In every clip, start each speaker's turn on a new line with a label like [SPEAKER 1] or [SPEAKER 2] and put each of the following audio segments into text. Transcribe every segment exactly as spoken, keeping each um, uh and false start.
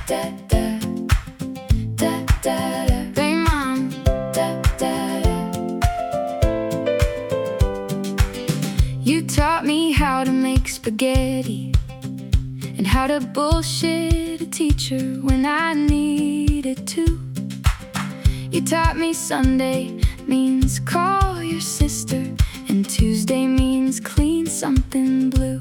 [SPEAKER 1] da da da da da. Hey mom, da da da. You taught me how to make spaghetti and how to bullshit a teacher when I needed to. You taught me Sunday means call your sister, and Tuesday means clean something blue.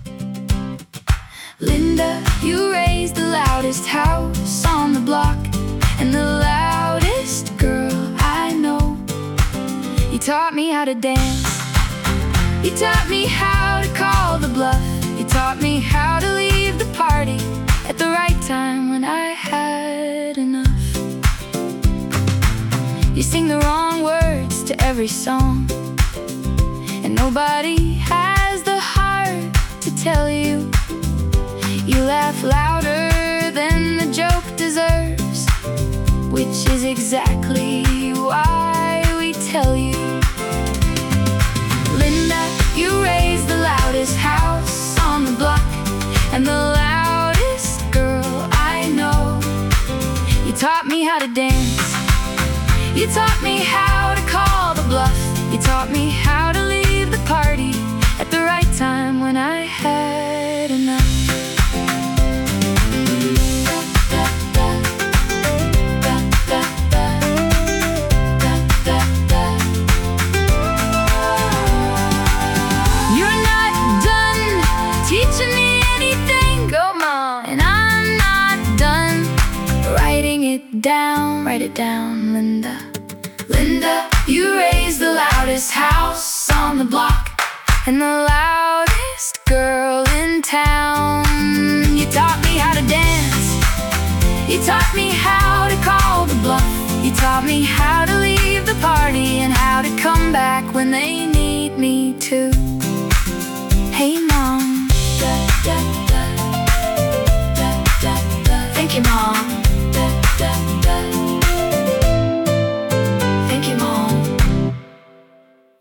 [SPEAKER 1] Linda, you raised the loudest house on the block and the loudest girl I know. You taught me how to dance. You taught me how to call the bluff. You taught me how to leave the party at the right time when I had enough. You sing the wrong words to every song, and nobody has the heart to tell you. You laugh louder than the joke deserves, which is exactly why we tell you. Linda, you raised the loudest house on the block and the loudest girl I know. You taught me how to dance. You taught me how to call the bluff. You taught me how to leave the party at the right time when I had enough. You're not done teaching me anything, go mom, and I'm not done writing it down. Write it down, Linda. Linda, you raised the loudest house on the block and the loudest girl in town. You taught me how to dance. You taught me how to call the bluff. You taught me how to leave the party and how to come back when they need me to.